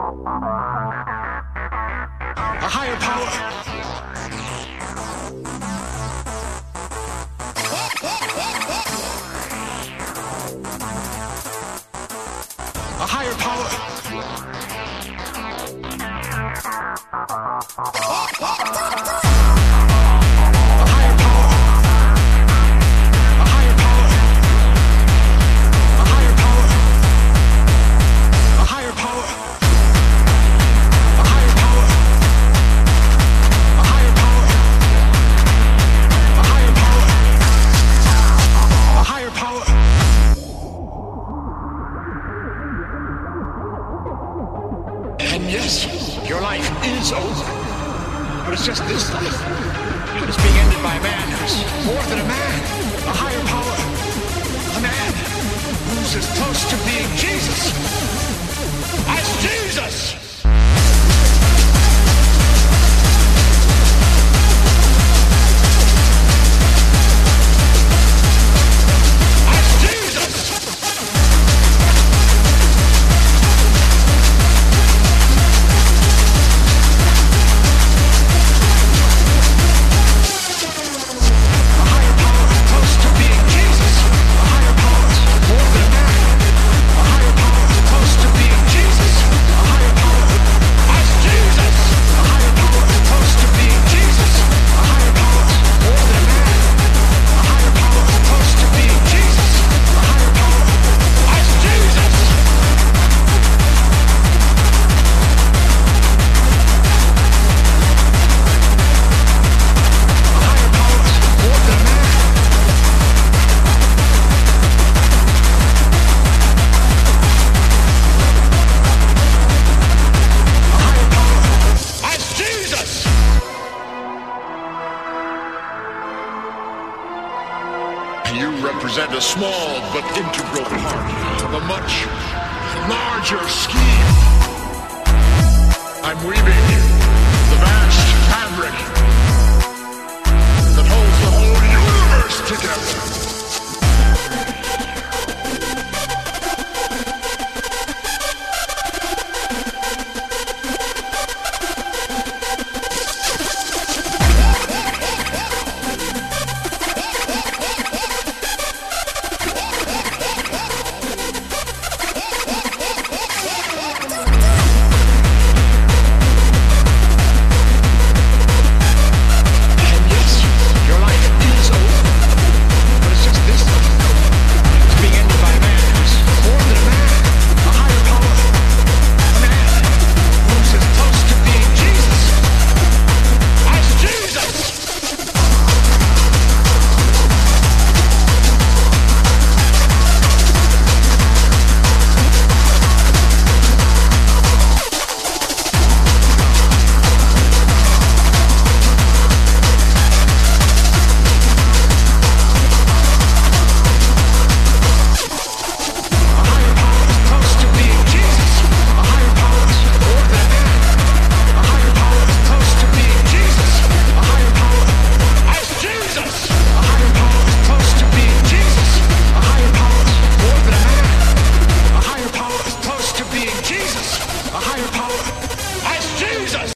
A higher power. A higher power. Yes, your life is over, but it's just this life. It's being ended by a man who's more than a man, a higher power, a man who's as close to being Jesus as Jesus. You represent a small but integral part of a much larger scheme. I'm weaving